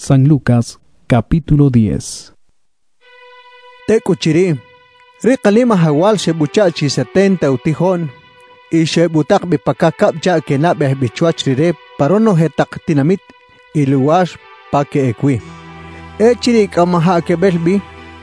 San Lucas, capítulo 10. Tekuchiri, Rikalima Hawal Shebuchachi 70 utihon, y Shebutak Bipakakap ya que nabe bichuachrire, parono hetak tinamit, y luwash pake ekwi. Echiri kamaha ke belbi,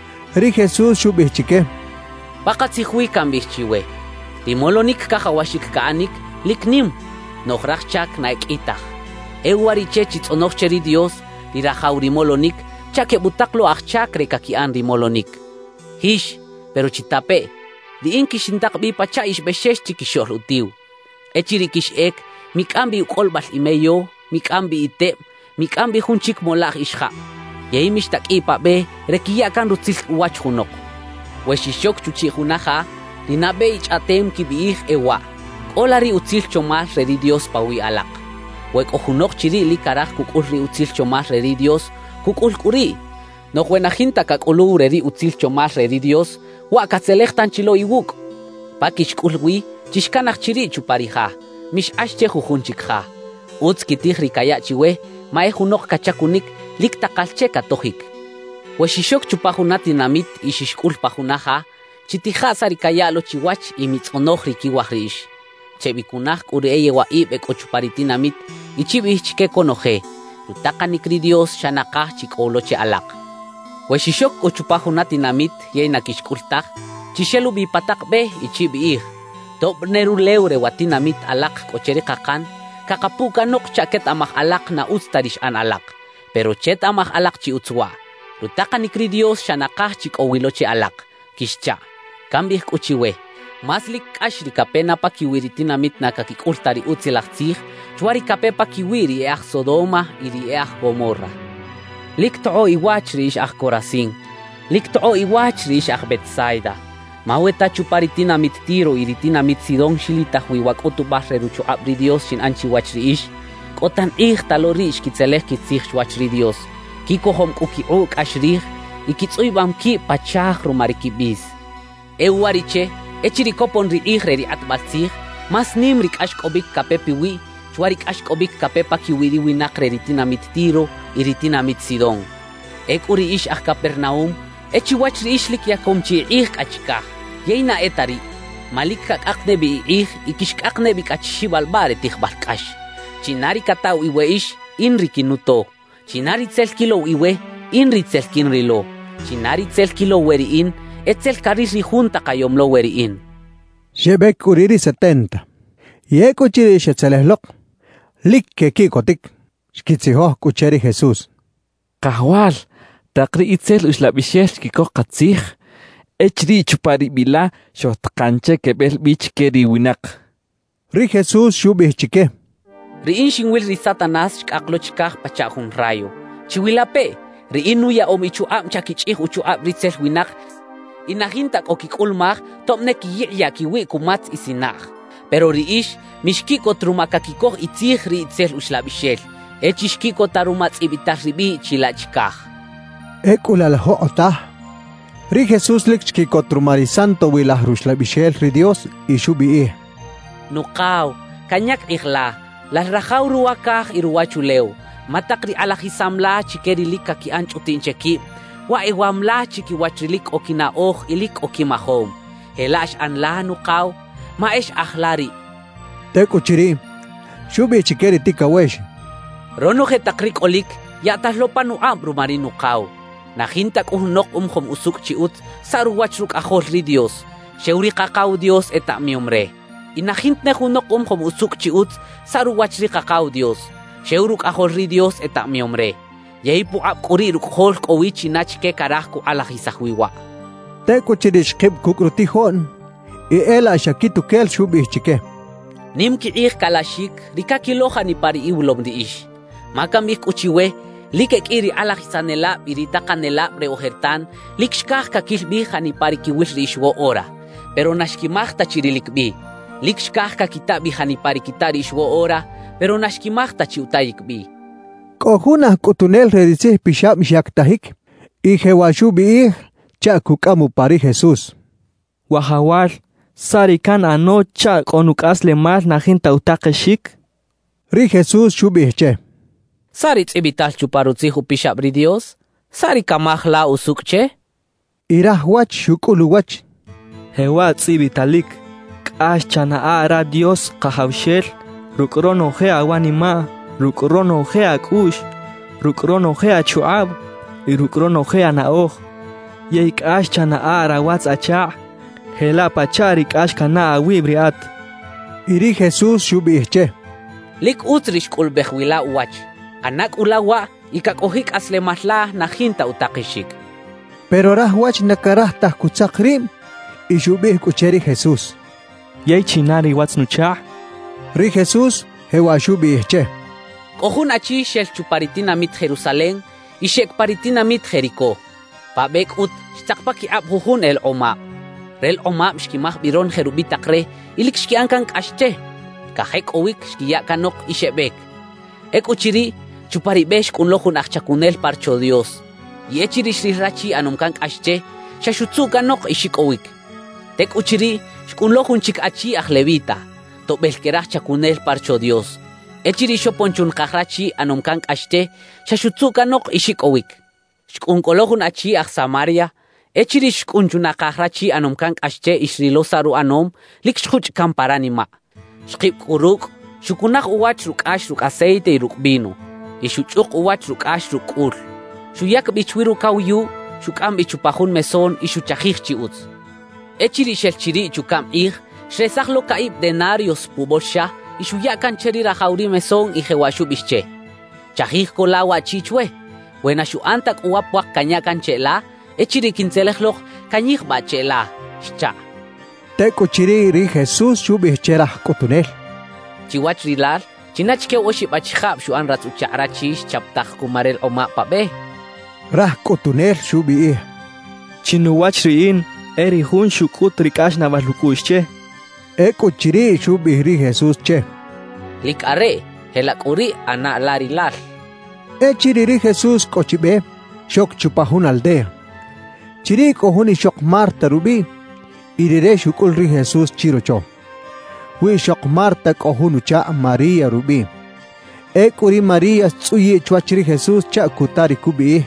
Ri Jesús shubichike. Bakatsihui kambihchiwe. Timolonik kahawashik kaanik, liknim, nohrachak naikitach. Ewariche chitzonocheri Dios, Rimolonik, chaque butaklo achakre kakian rimolonik. Hish, pero chitape, di inkishintak bi pachaish beshesh chikishor utiu. Echirikish ek, mikambi ukolbal imeyo, mikambi ite, mikambi hunchik molach isha. Yeimishtak ipa be, rekiyakan rutzil uwach hunok. Weshishok chuchihunaha, rinabe ich atem kibiich ewa. Olari utzil chomas redi Dios pawi alak. Wek ohunok chiri li karaj kukul utzil chomas redi Dios, kukul kuri. No huenajinta kakulu redi utzil chomas redi Dios, wakatzelechtan chilo iwuk. Pakish kulwi, chishkanach chiri chuparija, mish ashche jujunchikha. Utz kitih rikaya chiwe, maehunok kachakunik, lik takalche katohik. Weshishok chupahunati namit ishishkul pahunaha, chitija sarikaya lo chiwach y mitzonoch rikiwahrish. Chebikunach ureye wa ibek ochuparitinamit, ichibichke konoje, utakanikri Dios shanakah chikoloche alak. Weshishok ochupahunatinamit yenakishkultach, chishelu bipatak be ichibih. Top neruleure watinamit alak kocherikakan, kakapuka nok chaket amah alak na ustarish an alak, pero chet amah alak chi utzwa. Utakanikri Dios shanakah chikowiloche alak, kishcha, kambih kuchiwe. Maslik ashri kapena pa kiwiritinamit na kakikultari utzilachtzich, chwari kape pa kiwiri each Sodoma iri each Gomorra. Likto'o iwachrish ach Corazín, likto'o iwachrish ach Betsaida. Maweta chuparitinamit Tiro iritinamit Sidón shilitah wiwak utubah rerucho abri Dios shin anchi wachriish, kotan ich talorish kitzelech kitzich wachri Dios, kikohom kuki'uk ashrich, ikitzuibam ki pachach rumarikibis. Ewariche, echirikopon riich reri atbaltzich, mas nimrik ashkobik kapepiwi, chwarik ashkobik kapepa kiwiri winak reritinamit Tiro, iritinamit Sidón. Ekuri ish ach Capernaum, echiwachri ishlik yakomchi ich achikah, yeina etari, malikak aknebi ich, ikishkaknebi kachshibalbare tichbalkash. Chinari katau iwe ish, inrikinuto. Chinari tselkilo iwe, inritselkinrilo. Chinari tselkilo weriin, etzel karisi junta kayomlo weriin. Shebek uriri 70. Yeko chiri shetzelelok. Likke kikotik. Shkitzihoh kucheri Jesús. Kahwal, takri itzel uslabishesh kiko katzich. Echri chupari bila shotkanche kebel bich keri winak. Ri Jesús shubih chike. Riin shinwil ri Satanás shkaklo chikah pachahun rayo. Chiwilape, riin nuya omichuam chakichih uchuab ritzel winak. Inahintak okikulmach tomnek yi'ya kiwi kumatz isinach. Pero riish mishkiko trumakakikoh itzih ri itzel uslabishel. Echishkiko tarumatz ibitach ribi chilachikah. Ekulalaho otah. Ri Jesús likchkiko trumari santo wilah ruslabishel ri Dios ishubiih. Nukaw, kanyak ihla, las rajaw ruwakah iruwachuleu. Matakri alahisamla chikeri likaki anchutincheki. Wa iwamla chiki wachilik okinaoh ilik okimahom. Helash anla nukaw, maesh ahlari. Tekuchiri, shubi chikeri tikawesh. Rono hetakrik olik, yataslopa nuam rumari nukaw. Nahintak uhnok umhom usuk chiut, saruwachruk ahol ri Dios. Sheuri kakaw Dios eta miumre. Inahintne hunok umhom usuk chiut, saruwachri kakaw Dios. Sheuruk ahol ri Dios eta miumre. Yeipu apkuri rukhol kowichi nachke karahku alahisahwiwa. Teko chirish kib kukrutihon. I ela shakitu kel shubih chike. Nimki ich kalashik, rikakiloha ni pari iwlom di ish. Makamik uchiwe, likek iri alahisanela, iritakanela reohertan, likshkah kakilbiha ni pari kiwish rishwo ora. Pero nashkimahta chirilikbi. Likshkah kakitabiha ni pari kitari ishwo ora, pero nashkimahta chiutayikbi. Kohuna kutunel redisih pishab mishaktahik. Ihewashubi chakukamu pari Jesús. Wahawal, sarikan ano chak onukas le mal najin tautakeshik. Ri Jesús shubihche. Sari tsibital chuparutzi hupishabri Dios. Sari kamahla usukche. Irah wach shukulu wach. Hewa tsibitalik. K'ax chana'ara Dios qahawshel. Ruk'ron oje awanima. Ruk'ron oje ak'ux. Ruk'ron oje achu'ab. Y ruk'ron oje ana'oj. Yey k'ax chana'ara watz acha'. Hela pachari k'ax kana awibriat. Iri Jesús shubihche. Lik utrish kulbehwila wach. Anak ulawa ikakohik aslemahla najinta utakishik. Pero rah wach nakarah tahkutzakrim. Y shubih kucheri Jesús. Yey chinari watz nucha'. Ri Jesús hewa shubihche. Kohun achi shel chuparitina mit Jerusalén y shek paritina mit Jericó. Pabek ut shtakpaki abhuhun el oma. Rel oma shkimah biron jerubitakre ilik shkiankan kashche. Kahek owik shkiya kanok y shebek. Ek uchiri chuparibesh kunlohun achchakunel parcho Dios. Y echiri shrirrachi anomkan kashche shashutsu kanok y shikowik. Tek uchiri shkunlohun chik achi ahlevita. To belkerach chakunel parcho Dios. Echiri shoponchun kahrachi anomkan kashche shashutsu kanok y shikowik. Shkunkolohun achi ah Samaria. Echiri shkunchuna kahrachi anomkan kashche ishrilosaru anom likshkuch kamparanima. Shkip kuruk shukunach uwach rukash ruk aceite y ruk vino. Y shuchuk uwach rukash ruk ul. Shuyak bichwiru kauyu shukam bichupahun meson y shuchajich chiutz. Echiri shelchiri chukam ig shresachlo kaib denarios pubosha y shuyakan cheri rajauri meson y jewashu bische. Chajich kolawa chichwe. Buena shuantak uwapwak kanyakan chela. Echiri kinzelejloch kanyich ba chela. Shcha. Teko chiri ri Jesús shubihcherah kotunel. Chiwach rilal, chinachke oshi bachhab shuan ratsucharachish chaptaj kumarel oma pabe. Rah kotunel shubih. Chinuwach riin. Eri hun shukut rikash navalukushche. Eko chiri shubih ri Jesús che. Lik are, helakuri ana larilal. Chiri ri Jesús kochibe. Shok chupahun aldea. Chiri kohuni shok Marta rubi. Irire shukul ri Jesús chirocho. Wi shok Marta kohunu cha María rubi. Ekuri María tsuyi chwachri Jesús cha kutari kubi.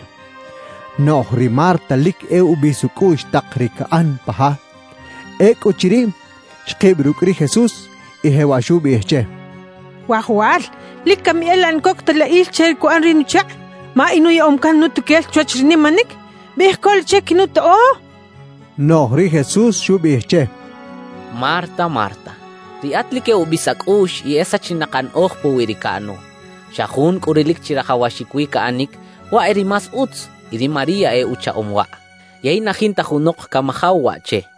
No ri Marta lik ubi sukush takrikaan paha. Eko chiri shkebruk ri Jesús y hewa shubi che. Wahual, lik kami elan kok tala ilcher ko anri nucha. Ma inu ya omkan nutukel chwachrini manik. Bihkol chek nuto o. No ri Jesús shubi che. Marta, Marta. Riatlike ubisakush y esa chinakan puwirikano. Shahun kurilik chirahawashikwi kaanik wa eri mas uts. Iri María ucha omwa. Yay najinta hunok kamahawa che.